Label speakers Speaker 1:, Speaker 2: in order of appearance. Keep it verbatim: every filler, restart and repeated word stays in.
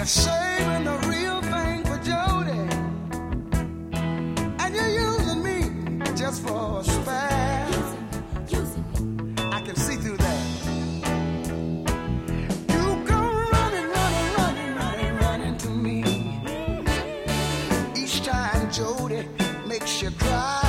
Speaker 1: saving the real thing for Jody, and you're using me just for a spare. I can see through that. You go running, running, running, running, running to me. Each time Jody makes you cry.